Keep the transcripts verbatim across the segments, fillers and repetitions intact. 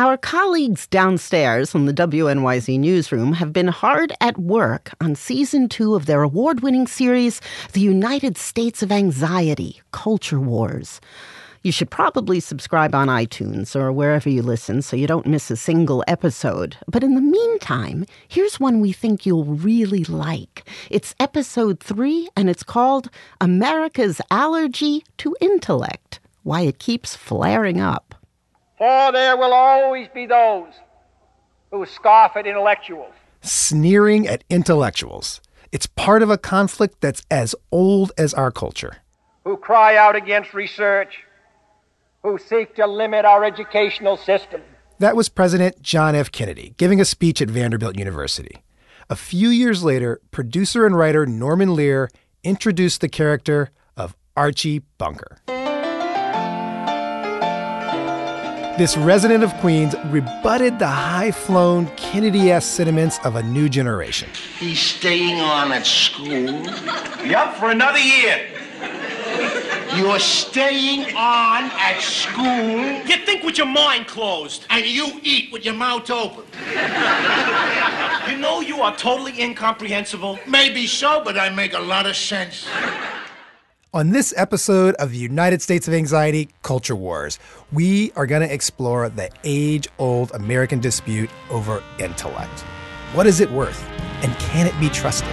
Our colleagues downstairs in the W N Y Z newsroom have been hard at work on season two of their award-winning series, The United States of Anxiety, Culture Wars. You should probably subscribe on iTunes or wherever you listen so you don't miss a single episode. But in the meantime, here's one we think you'll really like. It's episode three, and it's called America's Allergy to Intellect, Why It Keeps Flaring Up. For there will always be those who scoff at intellectuals. Sneering at intellectuals. It's part of a conflict that's as old as our culture. Who cry out against research, who seek to limit our educational system. That was President John F. Kennedy giving a speech at Vanderbilt University. A few years later, producer and writer Norman Lear introduced the character of Archie Bunker. This resident of Queens rebutted the high-flown Kennedy-esque sentiments of a new generation. He's staying on at school? Yup, for another year. You're staying on at school? You think with your mind closed. And you eat with your mouth open. You know you are totally incomprehensible. Maybe so, but I make a lot of sense. On this episode of the United States of Anxiety, Culture Wars, we are going to explore the age-old American dispute over intellect. What is it worth? And can it be trusted?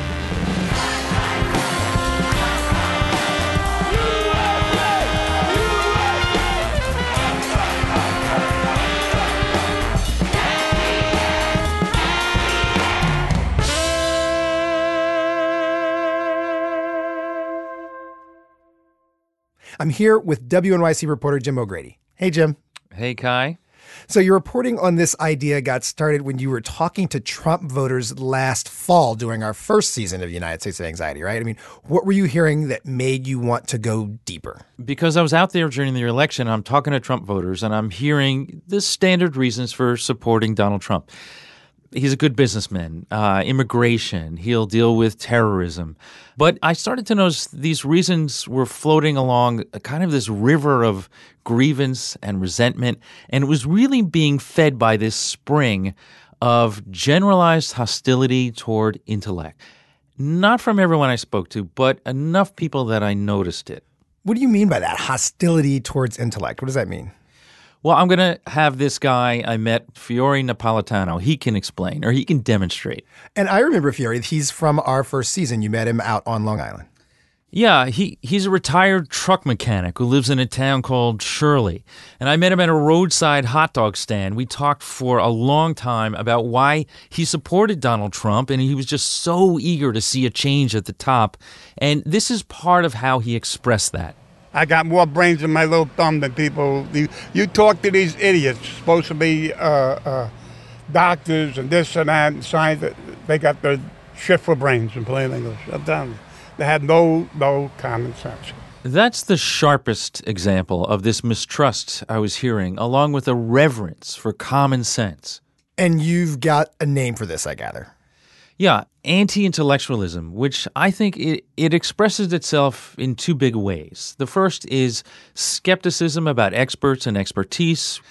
I'm here with W N Y C reporter Jim O'Grady. Hey, Jim. Hey, Kai. So your reporting on this idea got started when you were talking to Trump voters last fall during our first season of the United States of Anxiety, right? I mean, what were you hearing that made you want to go deeper? Because I was out there during the election, I'm talking to Trump voters, and I'm hearing the standard reasons for supporting Donald Trump. He's a good businessman, uh, immigration, he'll deal with terrorism. But I started to notice these reasons were floating along a kind of this river of grievance and resentment, and it was really being fed by this spring of generalized hostility toward intellect. Not from everyone I spoke to, but enough people that I noticed it. What do you mean by that, hostility towards intellect? What does that mean? Well, I'm going to have this guy I met, Fiore Napolitano. He can explain, or he can demonstrate. And I remember Fiore. He's from our first season. You met him out on Long Island. Yeah, he, he's a retired truck mechanic who lives in a town called Shirley. And I met him at a roadside hot dog stand. We talked for a long time about why he supported Donald Trump, and he was just so eager to see a change at the top. And this is part of how he expressed that. I got more brains in my little thumb than people. You, you talk to these idiots, supposed to be uh, uh, doctors and this and that and science. They got their shit for brains in plain English. I'm telling you. They had no, no common sense. That's the sharpest example of this mistrust I was hearing, along with a reverence for common sense. And you've got a name for this, I gather. Yeah, anti-intellectualism, which I think it, it expresses itself in two big ways. The first is skepticism about experts and expertise,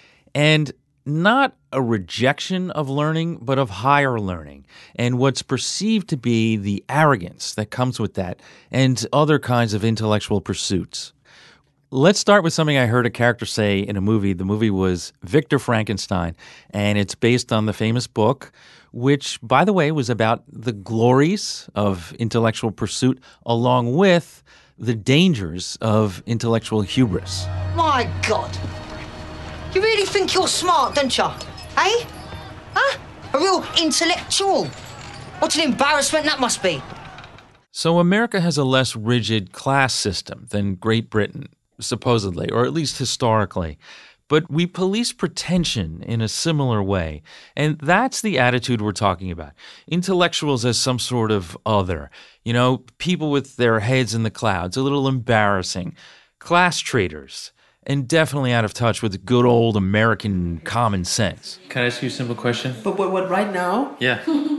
and not a rejection of learning, but of higher learning, and what's perceived to be the arrogance that comes with that, and other kinds of intellectual pursuits. Let's start with something I heard a character say in a movie. The movie was Victor Frankenstein, and it's based on the famous book, which, by the way, was about the glories of intellectual pursuit along with the dangers of intellectual hubris. My God. You really think you're smart, don't you? Eh? Huh? A real intellectual. What an embarrassment that must be. So America has a less rigid class system than Great Britain, supposedly, or at least historically. But we police pretension in a similar way, and that's the attitude we're talking about. Intellectuals as some sort of other, you know, people with their heads in the clouds, a little embarrassing, class traitors. and definitely out of touch with good old American common sense. Can I ask you a simple question? But what, what right now? Yeah.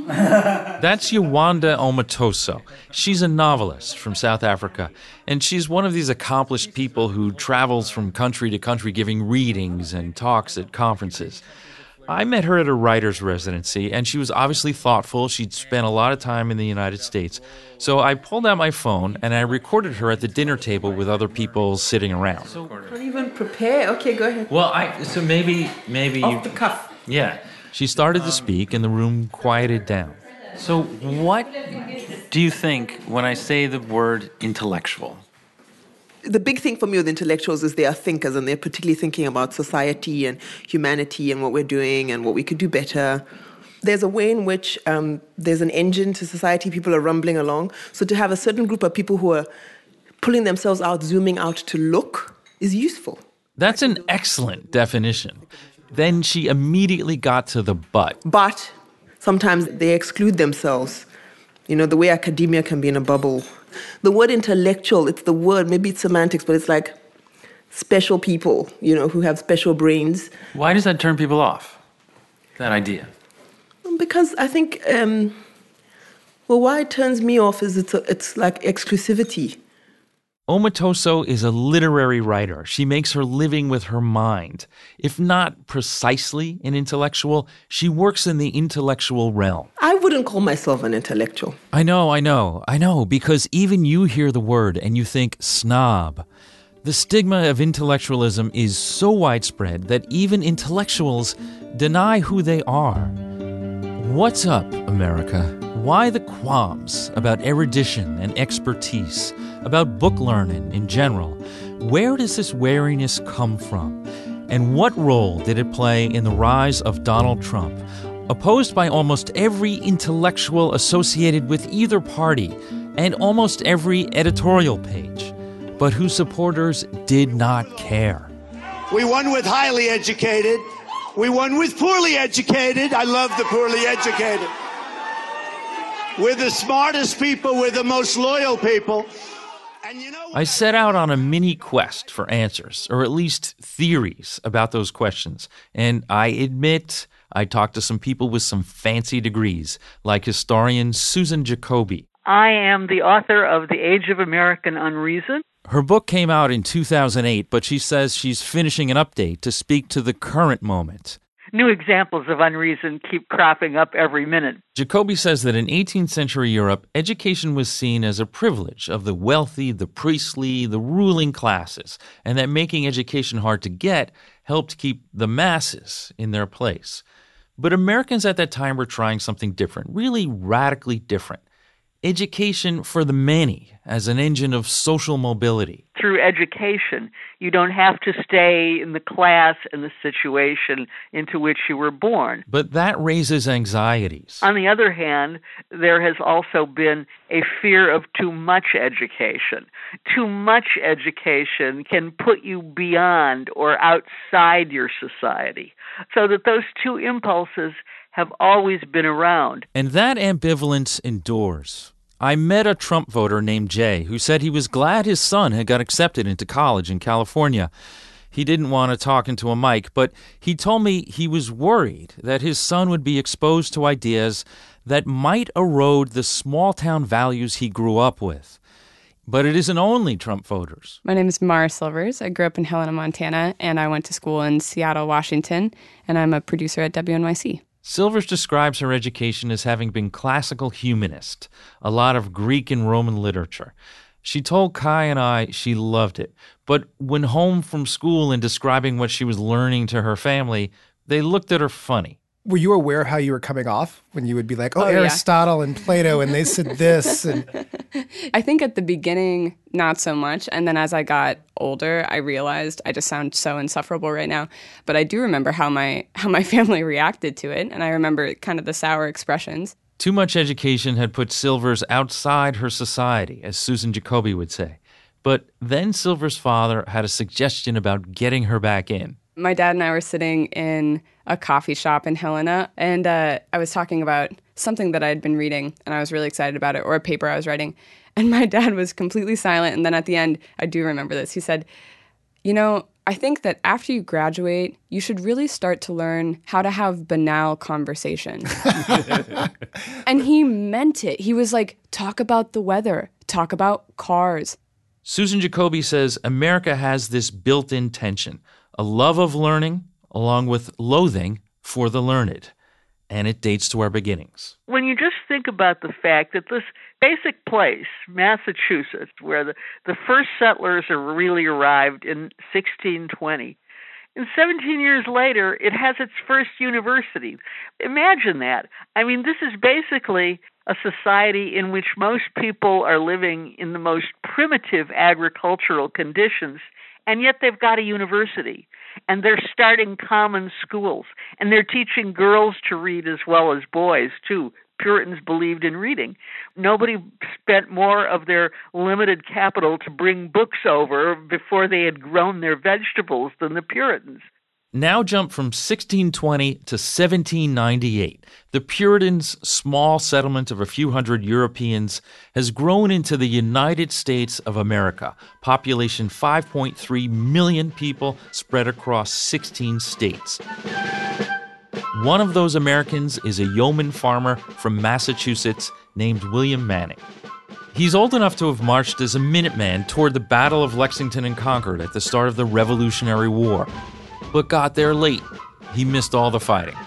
That's Yewande Omotoso. She's a novelist from South Africa, and she's one of these accomplished people who travels from country to country giving readings and talks at conferences. I met her at a writer's residency, and she was obviously thoughtful. She'd spent a lot of time in the United States. So I pulled out my phone, and I recorded her at the dinner table with other people sitting around. So, don't even prepare. Okay, go ahead. Well, I so maybe maybe Off you, the cuff. Yeah. She started to speak, and the room quieted down. So what do you think when I say the word intellectual? The big thing for me with intellectuals is they are thinkers, and they're particularly thinking about society and humanity and what we're doing and what we could do better. There's a way in which um, there's an engine to society, people are rumbling along. So to have a certain group of people who are pulling themselves out, zooming out to look, is useful. That's an excellent definition. Then she immediately got to the but. But sometimes they exclude themselves. You know, the way academia can be in a bubble. The word intellectual, it's the word, maybe it's semantics, but it's like special people, you know, who have special brains. Why does that turn people off, that idea? Because I think, um, well, why it turns me off is it's, a, it's like exclusivity. Omotoso is a literary writer. She makes her living with her mind. If not precisely an intellectual, she works in the intellectual realm. I wouldn't call myself an intellectual. I know, I know, I know, because even you hear the word and you think snob. The stigma of intellectualism is so widespread that even intellectuals deny who they are. What's up, America? Why the qualms about erudition and expertise, about book learning in general? Where does this wariness come from? And what role did it play in the rise of Donald Trump, opposed by almost every intellectual associated with either party and almost every editorial page, but whose supporters did not care? We won with highly educated. We won with poorly educated. I love the poorly educated. We're the smartest people. We're the most loyal people. And you know what? I set out on a mini quest for answers, or at least theories about those questions. And I admit I talked to some people with some fancy degrees, like historian Susan Jacoby. I am the author of The Age of American Unreason. Her book came out in two thousand eight, but she says she's finishing an update to speak to the current moment. New examples of unreason keep cropping up every minute. Jacoby says that in eighteenth century Europe, education was seen as a privilege of the wealthy, the priestly, the ruling classes, and that making education hard to get helped keep the masses in their place. But Americans at that time were trying something different, really radically different. Education for the many as an engine of social mobility. Through education, you don't have to stay in the class and the situation into which you were born. But that raises anxieties. On the other hand, there has also been a fear of too much education. Too much education can put you beyond or outside your society. So that those two impulses have always been around. And that ambivalence endures. I met a Trump voter named Jay who said he was glad his son had got accepted into college in California. He didn't want to talk into a mic, but he told me he was worried that his son would be exposed to ideas that might erode the small-town values he grew up with. But it isn't only Trump voters. My name is Mara Silvers. I grew up in Helena, Montana, and I went to school in Seattle, Washington, and I'm a producer at W N Y C. Silvers describes her education as having been classical humanist, a lot of Greek and Roman literature. She told Kai and I she loved it, but when home from school and describing what she was learning to her family, they looked at her funny. Were you aware how you were coming off when you would be like, oh, oh Aristotle yeah. and Plato, and they said this? And I think at the beginning, not so much. And then as I got older, I realized I just sound so insufferable right now. But I do remember how my how my family reacted to it. And I remember kind of the sour expressions. Too much education had put Silvers outside her society, as Susan Jacoby would say. But then Silvers' father had a suggestion about getting her back in. My dad and I were sitting in a coffee shop in Helena, and uh, I was talking about something that I had been reading, and I was really excited about it, or a paper I was writing. And my dad was completely silent, and then at the end, I do remember this. He said, you know, I think that after you graduate, you should really start to learn how to have banal conversation. And he meant it. He was like, talk about the weather, talk about cars. Susan Jacoby says America has this built-in tension, a love of learning along with loathing for the learned. And it dates to our beginnings. When you just think about the fact that this basic place, Massachusetts, where the, the first settlers are really arrived in sixteen twenty, and seventeen years later, it has its first university. Imagine that. I mean, this is basically a society in which most people are living in the most primitive agricultural conditions, and yet they've got a university. And they're starting common schools. And they're teaching girls to read as well as boys, too. Puritans believed in reading. Nobody spent more of their limited capital to bring books over before they had grown their vegetables than the Puritans. Now jump from sixteen twenty to seventeen ninety-eight. The Puritans' small settlement of a few hundred Europeans has grown into the United States of America. Population five point three million people spread across sixteen states. One of those Americans is a yeoman farmer from Massachusetts named William Manning. He's old enough to have marched as a Minuteman toward the Battle of Lexington and Concord at the start of the Revolutionary War, but got there late. He missed all the fighting.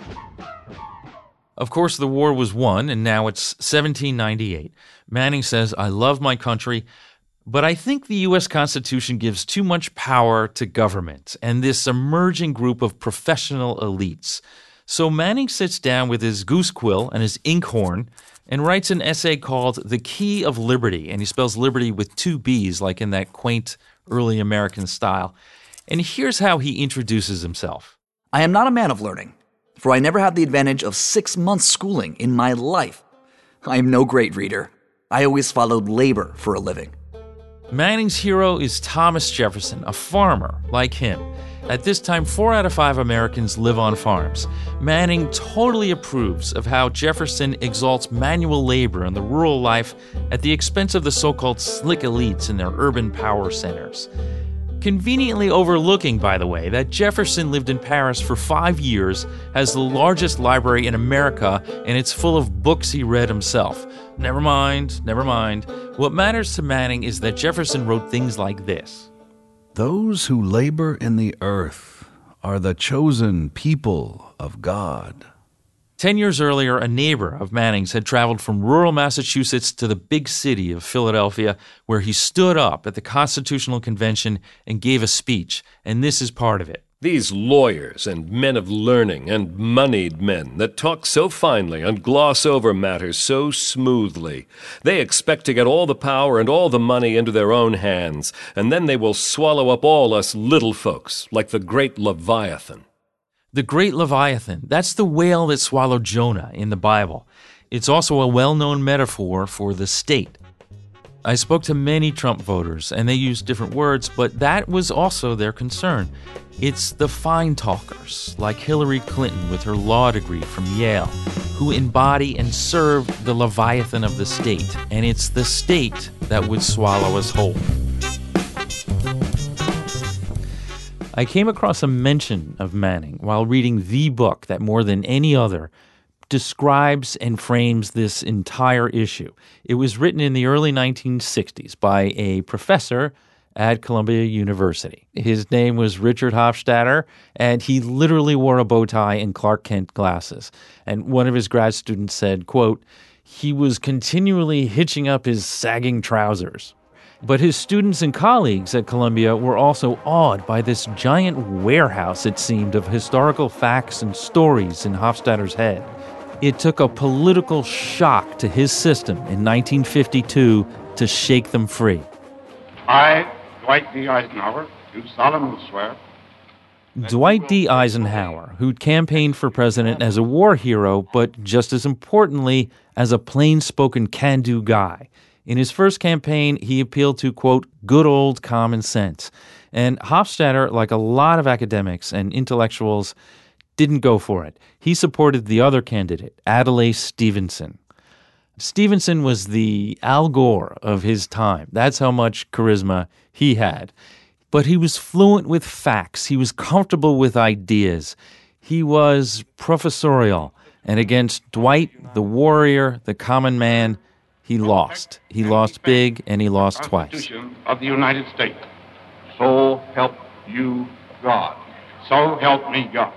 Of course, the war was won, and now it's seventeen ninety-eight. Manning says, I love my country, but I think the U S Constitution gives too much power to government and this emerging group of professional elites. So Manning sits down with his goose quill and his inkhorn and writes an essay called The Key of Liberty, and he spells liberty with two B's, like in that quaint early American style. And here's how he introduces himself. I am not a man of learning, for I never had the advantage of six months' schooling in my life. I am no great reader. I always followed labor for a living. Manning's hero is Thomas Jefferson, a farmer like him. At this time, four out of five Americans live on farms. Manning totally approves of how Jefferson exalts manual labor and the rural life at the expense of the so-called slick elites in their urban power centers. Conveniently overlooking, by the way, that Jefferson lived in Paris for five years, has the largest library in America, and it's full of books he read himself. Never mind, never mind. What matters to Manning is that Jefferson wrote things like this. Those who labor in the earth are the chosen people of God. Ten years earlier, a neighbor of Manning's had traveled from rural Massachusetts to the big city of Philadelphia, where he stood up at the Constitutional Convention and gave a speech, and this is part of it. These lawyers and men of learning and moneyed men that talk so finely and gloss over matters so smoothly, they expect to get all the power and all the money into their own hands, and then they will swallow up all us little folks, like the great Leviathan. The great Leviathan, that's the whale that swallowed Jonah in the Bible. It's also a well-known metaphor for the state. I spoke to many Trump voters, and they used different words, but that was also their concern. It's the fine talkers, like Hillary Clinton with her law degree from Yale, who embody and serve the Leviathan of the state, and it's the state that would swallow us whole. I came across a mention of Manning while reading the book that more than any other describes and frames this entire issue. It was written in the early nineteen sixties by a professor at Columbia University. His name was Richard Hofstadter, and he literally wore a bow tie and Clark Kent glasses. And one of his grad students said, quote, he was continually hitching up his sagging trousers. But his students and colleagues at Columbia were also awed by this giant warehouse, it seemed, of historical facts and stories in Hofstadter's head. It took a political shock to his system in nineteen fifty-two to shake them free. I, Dwight D. Eisenhower, do solemnly swear. Dwight D. Eisenhower, who'd campaigned for president as a war hero, but just as importantly, as a plain-spoken can-do guy. In his first campaign, he appealed to, quote, good old common sense. And Hofstadter, like a lot of academics and intellectuals, didn't go for it. He supported the other candidate, Adlai Stevenson. Stevenson was the Al Gore of his time. That's how much charisma he had. But he was fluent with facts. He was comfortable with ideas. He was professorial. And against Dwight, the warrior, the common man, he lost. He lost big, and he lost twice. Constitution of the United States. So help you God. So help me God.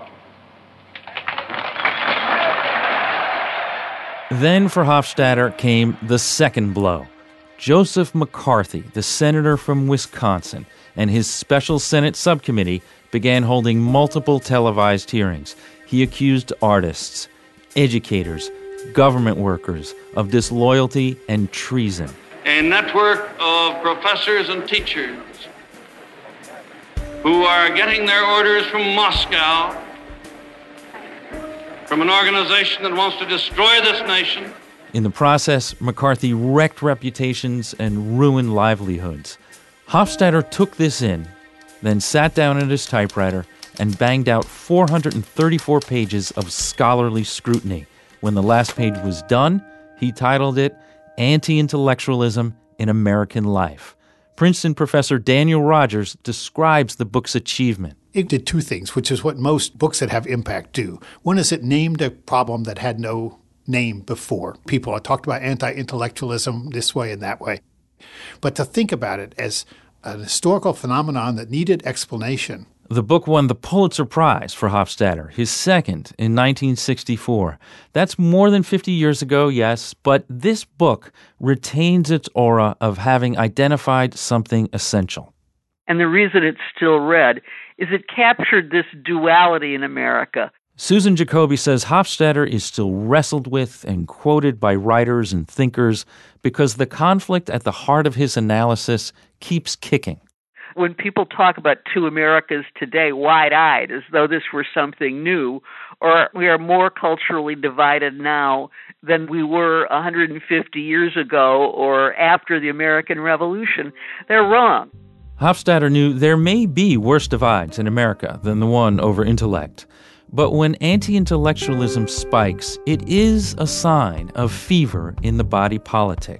Then for Hofstadter came the second blow. Joseph McCarthy, the senator from Wisconsin, and his special Senate subcommittee began holding multiple televised hearings. He accused artists, educators, government workers of disloyalty and treason. A network of professors and teachers who are getting their orders from Moscow, from an organization that wants to destroy this nation. In the process, McCarthy wrecked reputations and ruined livelihoods. Hofstadter took this in, then sat down at his typewriter and banged out four hundred thirty-four pages of scholarly scrutiny. When the last page was done, he titled it Anti-Intellectualism in American Life. Princeton professor Daniel Rogers describes the book's achievement. It did two things, which is what most books that have impact do. One is it named a problem that had no name before. People have talked about anti-intellectualism this way and that way. But to think about it as an historical phenomenon that needed explanation. The book won the Pulitzer Prize for Hofstadter, his second in nineteen sixty-four. That's more than fifty years ago, yes, but this book retains its aura of having identified something essential. And the reason it's still read is it captured this duality in America. Susan Jacoby says Hofstadter is still wrestled with and quoted by writers and thinkers because the conflict at the heart of his analysis keeps kicking. When people talk about two Americas today wide-eyed as though this were something new, or we are more culturally divided now than we were one hundred fifty years ago or after the American Revolution, they're wrong. Hofstadter knew there may be worse divides in America than the one over intellect. But when anti-intellectualism spikes, it is a sign of fever in the body politic.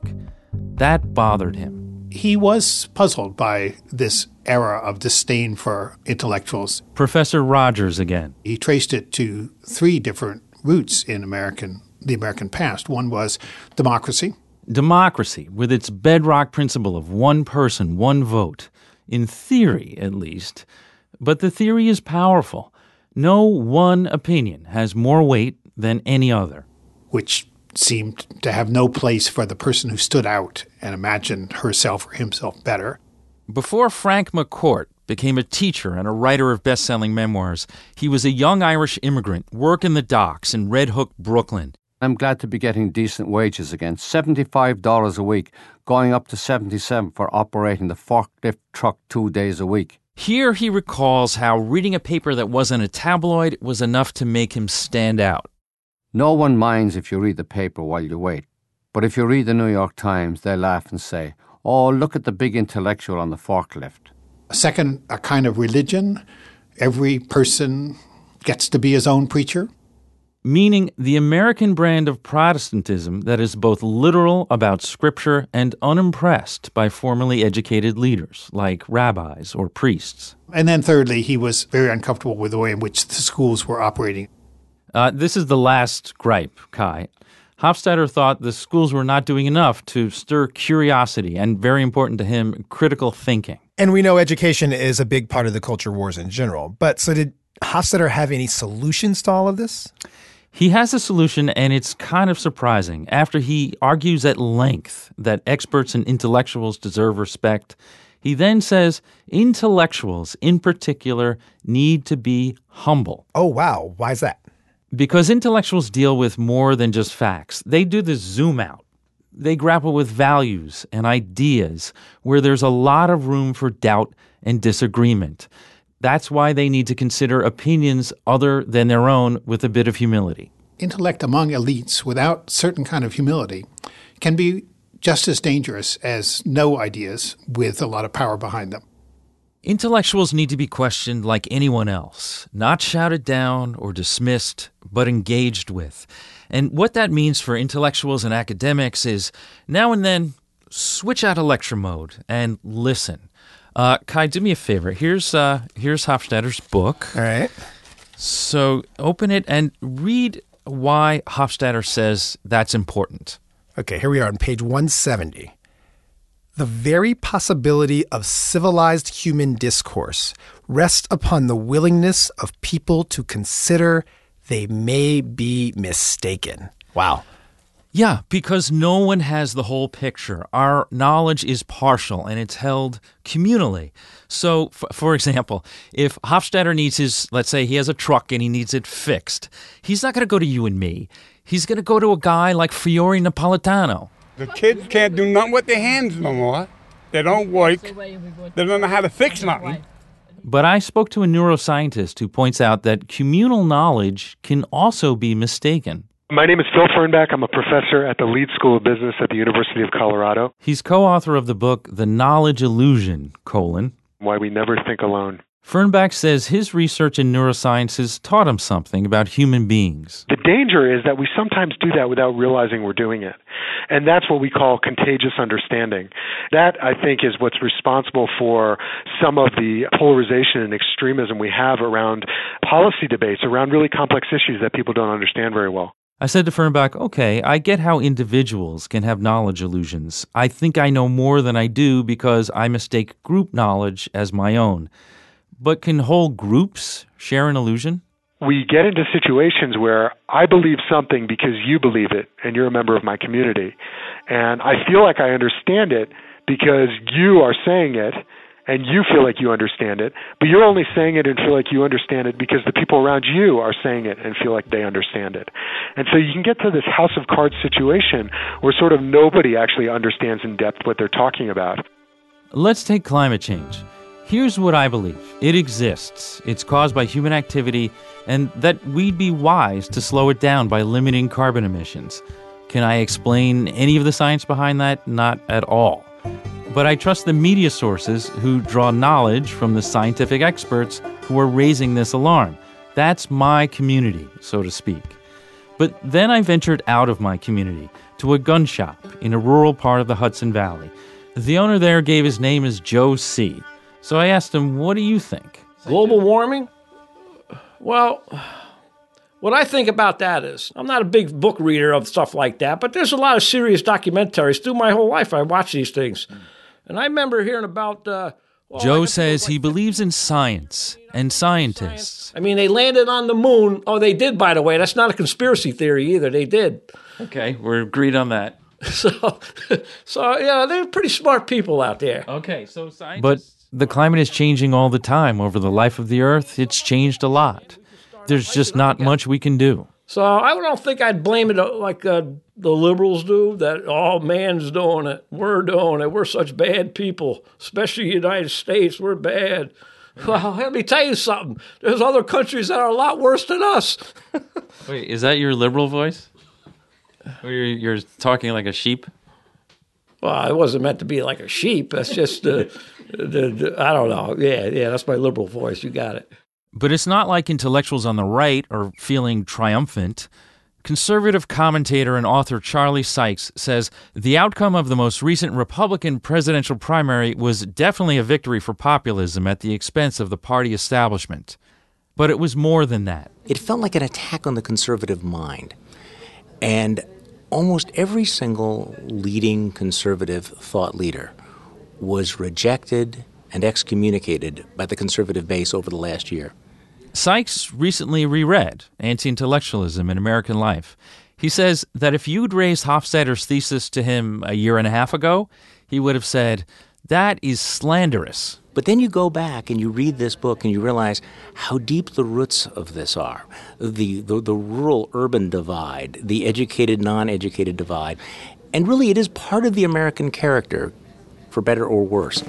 That bothered him. He was puzzled by this era of disdain for intellectuals. Professor Rogers again. He traced it to three different roots in American, the American past. One was democracy. Democracy, with its bedrock principle of one person, one vote. In theory, at least. But the theory is powerful. No one opinion has more weight than any other. Which seemed to have no place for the person who stood out and imagined herself or himself better. Before Frank McCourt became a teacher and a writer of best-selling memoirs, he was a young Irish immigrant working the docks in Red Hook, Brooklyn. I'm glad to be getting decent wages again, seventy-five dollars a week, going up to seventy-seven dollars for operating the forklift truck two days a week. Here he recalls how reading a paper that wasn't a tabloid was enough to make him stand out. No one minds if you read the paper while you wait. But if you read the New York Times, they laugh and say, oh, look at the big intellectual on the forklift. Second, a kind of religion. Every person gets to be his own preacher. Meaning the American brand of Protestantism that is both literal about Scripture and unimpressed by formally educated leaders like rabbis or priests. And then thirdly, he was very uncomfortable with the way in which the schools were operating. Uh, this is the last gripe, Kai. Hofstadter thought the schools were not doing enough to stir curiosity and, very important to him, critical thinking. And we know education is a big part of the culture wars in general. But so did Hofstadter have any solutions to all of this? He has a solution, and it's kind of surprising. After he argues at length that experts and intellectuals deserve respect, he then says intellectuals in particular need to be humble. Oh, wow. Why is that? Because intellectuals deal with more than just facts. They do the zoom out. They grapple with values and ideas where there's a lot of room for doubt and disagreement. That's why they need to consider opinions other than their own with a bit of humility. Intellect among elites without certain kind of humility can be just as dangerous as no ideas with a lot of power behind them. Intellectuals need to be questioned like anyone else, not shouted down or dismissed, but engaged with. And what that means for intellectuals and academics is now and then switch out of lecture mode and listen. Uh, Kai, do me a favor. Here's uh, here's Hofstadter's book. All right. So open it and read why Hofstadter says that's important. Okay, here we are on page one seventy. The very possibility of civilized human discourse rests upon the willingness of people to consider they may be mistaken. Wow. Yeah, because no one has the whole picture. Our knowledge is partial, and it's held communally. So, f- for example, if Hofstadter needs his, let's say he has a truck and he needs it fixed, he's not going to go to you and me. He's going to go to a guy like Fiore Napolitano. The kids can't do nothing with their hands no more. They don't work. They don't know how to fix nothing. But I spoke to a neuroscientist who points out that communal knowledge can also be mistaken. My name is Phil Fernback. I'm a professor at the Leeds School of Business at the University of Colorado. He's co-author of the book The Knowledge Illusion, colon, Why We Never Think Alone. Fernback says his research in neuroscience has taught him something about human beings. The danger is that we sometimes do that without realizing we're doing it. And that's what we call contagious understanding. That, I think, is what's responsible for some of the polarization and extremism we have around policy debates, around really complex issues that people don't understand very well. I said to Fernback, okay, I get how individuals can have knowledge illusions. I think I know more than I do because I mistake group knowledge as my own. But can whole groups share an illusion? We get into situations where I believe something because you believe it, and you're a member of my community. And I feel like I understand it because you are saying it, and you feel like you understand it, but you're only saying it and feel like you understand it because the people around you are saying it and feel like they understand it. And so you can get to this house of cards situation where sort of nobody actually understands in depth what they're talking about. Let's take climate change. Here's what I believe. It exists. It's caused by human activity, and that we'd be wise to slow it down by limiting carbon emissions. Can I explain any of the science behind that? Not at all. But I trust the media sources who draw knowledge from the scientific experts who are raising this alarm. That's my community, so to speak. But then I ventured out of my community to a gun shop in a rural part of the Hudson Valley. The owner there gave his name as Joe C. So I asked him, what do you think? Global warming? Well, what I think about that is, I'm not a big book reader of stuff like that, but there's a lot of serious documentaries. Through my whole life, I watch these things. And I remember hearing about... Uh, well, Joe says he believes in science and scientists. I mean, they landed on the moon. Oh, they did, by the way. That's not a conspiracy theory either. They did. Okay, we're agreed on that. So, so yeah, they're pretty smart people out there. Okay, so scientists... But the climate is changing all the time. Over the life of the Earth, it's changed a lot. There's just not much we can do. So I don't think I'd blame it like uh, the liberals do, that all oh, man's doing it. We're doing it. We're such bad people, especially the United States. We're bad. Well, let me tell you something. There's other countries that are a lot worse than us. Wait, is that your liberal voice? Or you're, you're talking like a sheep? Well, it wasn't meant to be like a sheep. That's just, uh, the, the, I don't know. Yeah, yeah, that's my liberal voice. You got it. But it's not like intellectuals on the right are feeling triumphant. Conservative commentator and author Charlie Sykes says the outcome of the most recent Republican presidential primary was definitely a victory for populism at the expense of the party establishment. But it was more than that. It felt like an attack on the conservative mind. And almost every single leading conservative thought leader was rejected and excommunicated by the conservative base over the last year. Sykes recently reread Anti-Intellectualism in American Life. He says that if you'd raised Hofstadter's thesis to him a year and a half ago, he would have said, that is slanderous. But then you go back and you read this book and you realize how deep the roots of this are. The, the, the rural-urban divide, the educated-non-educated divide. And really it is part of the American character, for better or worse.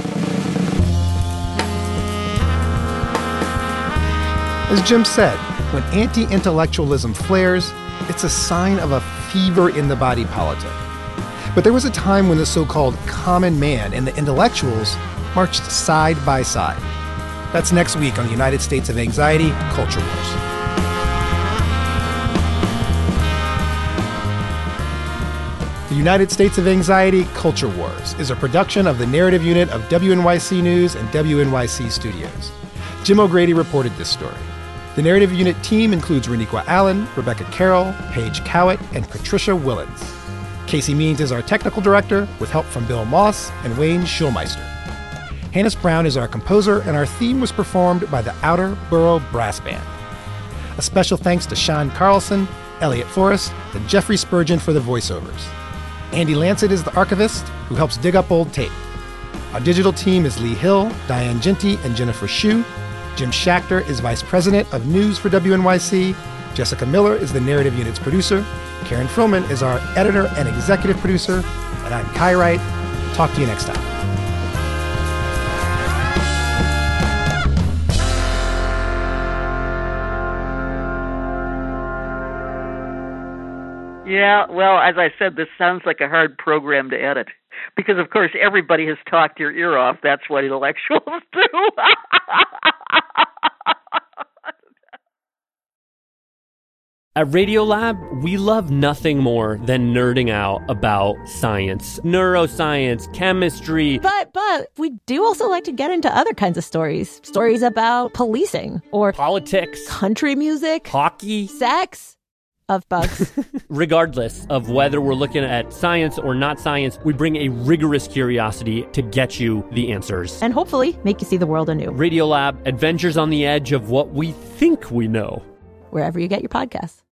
As Jim said, when anti-intellectualism flares, it's a sign of a fever in the body politic. But there was a time when the so-called common man and the intellectuals marched side by side. That's next week on the United States of Anxiety, Culture Wars. The United States of Anxiety, Culture Wars is a production of the narrative unit of W N Y C News and W N Y C Studios. Jim O'Grady reported this story. The narrative unit team includes Reniqua Allen, Rebecca Carroll, Paige Cowett, and Patricia Willens. Casey Means is our technical director, with help from Bill Moss and Wayne Schulmeister. Hannes Brown is our composer, and our theme was performed by the Outer Borough Brass Band. A special thanks to Sean Carlson, Elliot Forrest, and Jeffrey Spurgeon for the voiceovers. Andy Lancet is the archivist, who helps dig up old tape. Our digital team is Lee Hill, Diane Ginty, and Jennifer Shue. Jim Schachter is vice president of news for W N Y C. Jessica Miller is the narrative unit's producer. Karen Frillman is our editor and executive producer. And I'm Kai Wright. Talk to you next time. Yeah, well, as I said, this sounds like a hard program to edit. Because, of course, everybody has talked your ear off. That's what intellectuals do. At Radiolab, we love nothing more than nerding out about science, neuroscience, chemistry. But, but, we do also like to get into other kinds of stories. Stories about policing or politics, country music, hockey, sex. Of bugs. Regardless of whether we're looking at science or not science, we bring a rigorous curiosity to get you the answers. And hopefully make you see the world anew. Radiolab, adventures on the edge of what we think we know. Wherever you get your podcasts.